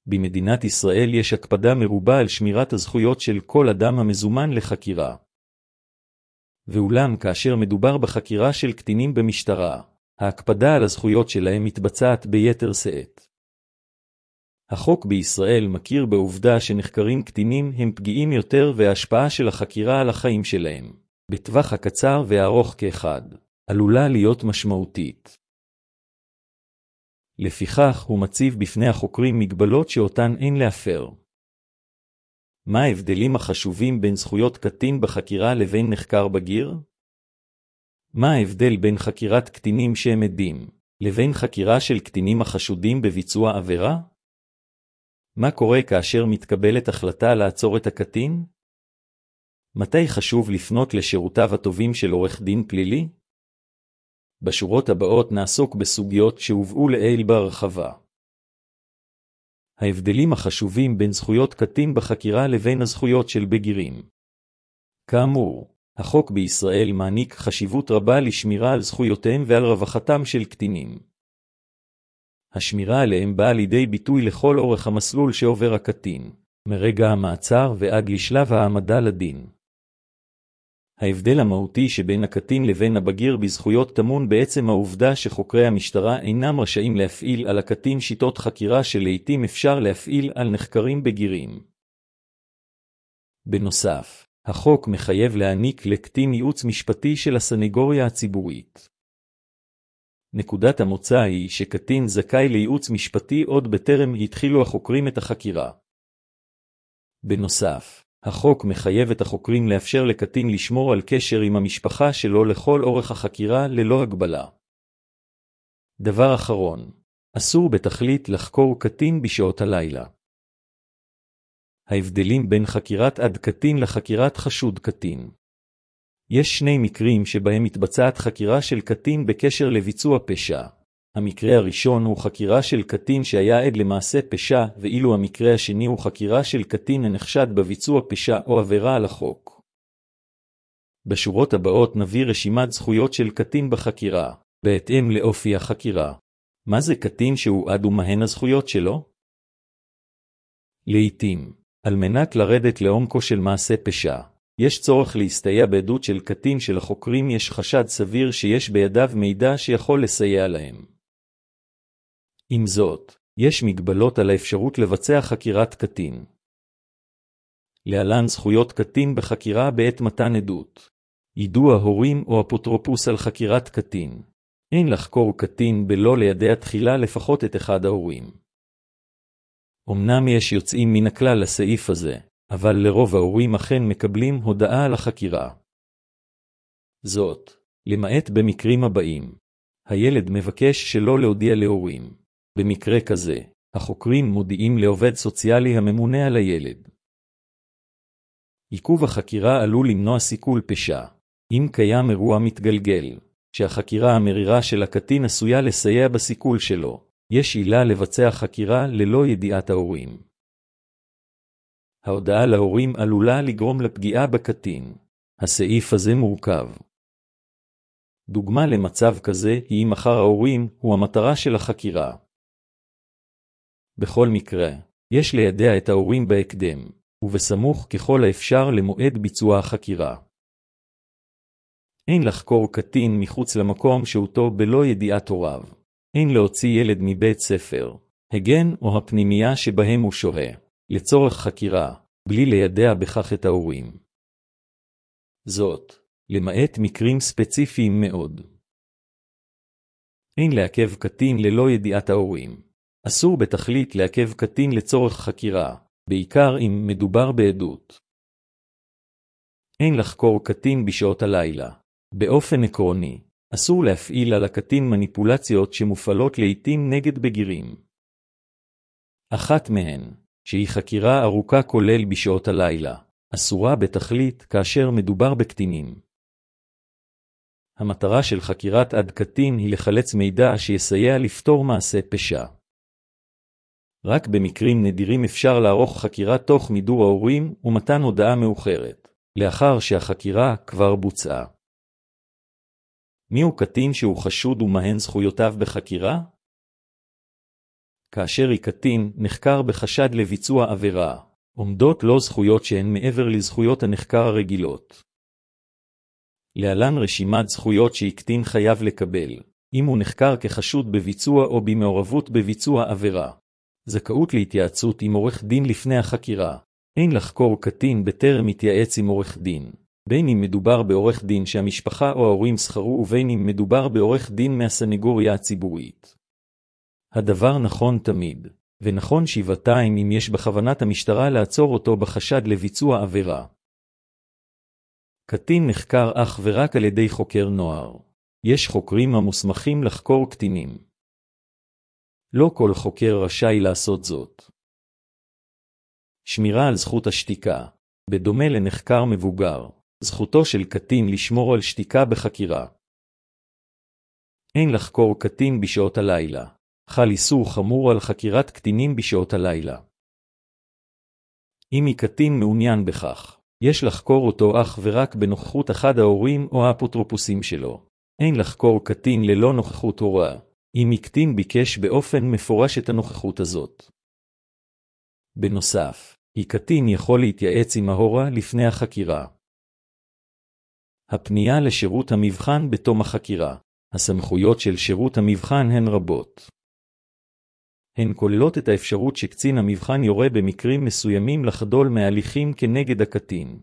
במדינת ישראל יש הקפדה מרובה על שמירת הזכויות של כל אדם המזומן לחקירה. ואולם כאשר מדובר בחקירה של קטינים במשטרה, ההקפדה על הזכויות שלהם מתבצעת ביתר שאת. החוק בישראל מכיר בעובדה שנחקרים קטינים הם פגיעים יותר וההשפעה של החקירה על החיים שלהם, בטווח הקצר והארוך כאחד, עלולה להיות משמעותית. לפיכך הוא מציב בפני החוקרים מגבלות שאותן אין להפר. מה ההבדלים החשובים בין זכויות קטין בחקירה לבין נחקר בגיר? מה ההבדל בין חקירת קטינים שהם עדים, לבין חקירה של קטינים החשודים בביצוע עבירה? מה קורה כאשר מתקבלת החלטה לעצור את הקטין? מתי חשוב לפנות לשירותיו הטובים של עורך דין פלילי? בשורות הבאות נעסוק בסוגיות שהובאו לעיל בהרחבה. ההבדלים החשובים בין זכויות קטין בחקירה לבין הזכויות של בגירים. כאמור, החוק בישראל מעניק חשיבות רבה לשמירה על זכויותיהם ועל רווחתם של קטינים. השמירה עליהם באה לידי ביטוי לכל אורך המסלול שעובר הקטין, מרגע המעצר ועד לשלב העמדה לדין. ההבדל המהותי שבין הקטין לבין הבגיר בזכויות טמון בעצם העובדה שחוקרי המשטרה אינם רשאים להפעיל על הקטין שיטות חקירה שלעיתים אפשר להפעיל על נחקרים בגירים. בנוסף, החוק מחייב להעניק לקטין ייעוץ משפטי של הסנגוריה הציבורית. נקודת המוצא היא שקטין זכאי לייעוץ משפטי עוד בטרם התחילו החוקרים את החקירה. בנוסף, החוק מחייב את החוקרים לאפשר לקטין לשמור על קשר עם המשפחה שלו לכל אורך החקירה ללא הגבלה. דבר אחרון, אסור בתכלית לחקור קטין בשעות הלילה. ההבדלים בין חקירת עד קטין לחקירת חשוד קטין. יש שני מקרים שבהם מתבצעת חקירה של קטין בקשר לביצוע פשע. המקרה הראשון הוא חקירה של קטין שהיה עד למעשה פשע, ואילו המקרה השני הוא חקירה של קטין הנחשד בביצוע פשע או עבירה על החוק. בשורות הבאות נביא רשימת זכויות של קטין בחקירה, בהתאם לאופי החקירה. מה זה קטין שהוא עד ומהן הזכויות שלו? לעתים, על מנת לרדת לעומקו של מעשה פשע, יש צורך להסתייע בעדות של קטין שלחוקרים יש חשד סביר שיש בידיו מידע שיכול לסייע להם. עם זאת, יש מגבלות על האפשרות לבצע חקירת קטין. להלן זכויות קטין בחקירה בעת מתן עדות. יידוע הורים או אפוטרופוס על חקירת קטין. אין לחקור קטין בלא לידע תחילה לפחות את אחד ההורים. אמנם יש יוצאים מן הכלל לסעיף הזה, אבל לרוב ההורים אכן מקבלים הודעה על החקירה. זאת, למעט במקרים הבאים. הילד מבקש שלא להודיע להורים. במקרה כזה, החוקרים מודיעים לעובד סוציאלי הממונה על הילד. עיכוב החקירה עלול למנוע סיכול פשע. אם קיים אירוע מתגלגל, שהחקירה המרירה של הקטין עשויה לסייע בסיכול שלו, יש עילה לבצע חקירה ללא ידיעת ההורים. ההודעה להורים עלולה לגרום לפגיעה בקטין. הסעיף הזה מורכב. דוגמה למצב כזה היא אם אחר ההורים הוא המטרה של החקירה. בכל מקרה, יש לידע את ההורים בהקדם, ובסמוך ככל האפשר למועד ביצוע החקירה. אין לחקור קטין מחוץ למקום שהותו בלא ידיעת הוריו. אין להוציא ילד מבית ספר, הגן או הפנימייה שבהם הוא שוהה, לצורך חקירה, בלי לידע בכך את ההורים. זאת, למעט מקרים ספציפיים מאוד. אין לעכב קטין ללא ידיעת ההורים. אסור בתכלית לעכב קטין לצורך חקירה, בעיקר אם מדובר בעדות. אין לחקור קטין בשעות הלילה. באופן עקרוני, אסור להפעיל על הקטין מניפולציות שמופעלות לעתים נגד בגירים. אחת מהן, שהיא חקירה ארוכה כולל בשעות הלילה, אסורה בתכלית כאשר מדובר בקטינים. המטרה של חקירת עד קטין היא לחלץ מידע שיסייע לפתור מעשה פשע. רק במקרים נדירים אפשר לערוך חקירה תוך מידור ההורים ומתן הודעה מאוחרת, לאחר שהחקירה כבר בוצעה. מיהו קטין שהוא חשוד ומהן זכויותיו בחקירה? כאשר היא קטין, נחקר בחשד לביצוע עבירה. עומדות לו זכויות שהן מעבר לזכויות הנחקר הרגילות. להלן רשימת זכויות שקטין חייב לקבל, אם הוא נחקר כחשוד בביצוע או במעורבות בביצוע עבירה. זכאות להתייעצות עם עורך דין לפני החקירה. אין לחקור קטין בטרם מתייעץ עם עורך דין. בין אם מדובר בעורך דין שהמשפחה או ההורים שכרו ובין אם מדובר בעורך דין מהסנגוריה הציבורית. הדבר נכון תמיד, ונכון שבעתיים אם יש בכוונת המשטרה לעצור אותו בחשד לביצוע עבירה. קטין נחקר אך ורק על ידי חוקר נוער. יש חוקרים המוסמכים לחקור קטינים. לא כל חוקר רשאי לעשות זאת. שמירה על זכות השתיקה. בדומה לנחקר מבוגר, זכותו של קטין לשמור על שתיקה בחקירה. אין לחקור קטין בשעות הלילה. חל איסור חמור על חקירת קטינים בשעות הלילה. אם קטין מעוניין בכך, יש לחקור אותו אך ורק בנוכחות אחד ההורים או האפוטרופוסים שלו. אין לחקור קטין ללא נוכחות הוראה, אם קטין ביקש באופן מפורש את הנוכחות הזאת. בנוסף, קטין יכול להתייעץ עם ההורה לפני החקירה. הפנייה לשירות המבחן בתום החקירה. הסמכויות של שירות המבחן הן רבות. הן כוללות את האפשרות שקצין המבחן יורה במקרים מסוימים לחדול מהליכים כנגד הקטין.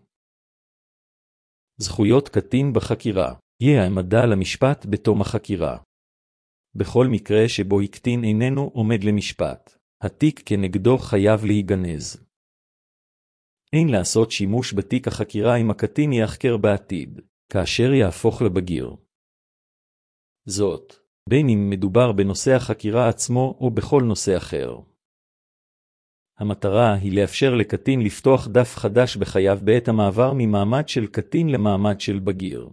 זכויות קטין בחקירה. יהיה העמדה למשפט בתום החקירה. בכל מקרה שבו קטין איננו עומד למשפט, התיק כנגדו חייב להיגנז. אין לעשות שימוש בתיק החקירה אם הקטין יחקר בעתיד, כאשר יהפוך לבגיר. זאת, בין אם מדובר בנושא החקירה עצמו או בכל נושא אחר. המטרה היא לאפשר לקטין לפתוח דף חדש בחייו בעת המעבר ממעמד של קטין למעמד של בגיר.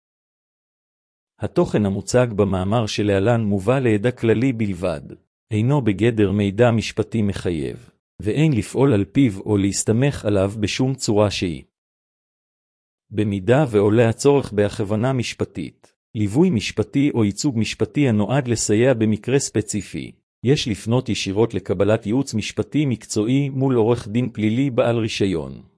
התוכן המוצג במאמר שלהלן מובא לידע כללי בלבד, אינו בגדר מידע משפטי מחייב, ואין לפעול על פיו או להסתמך עליו בשום צורה שהיא. במידה ועולה הצורך בהכוונה משפטית, ליווי משפטי או ייצוג משפטי הנועד לסייע במקרה ספציפי, יש לפנות ישירות לקבלת ייעוץ משפטי מקצועי מול עורך דין פלילי בעל רישיון.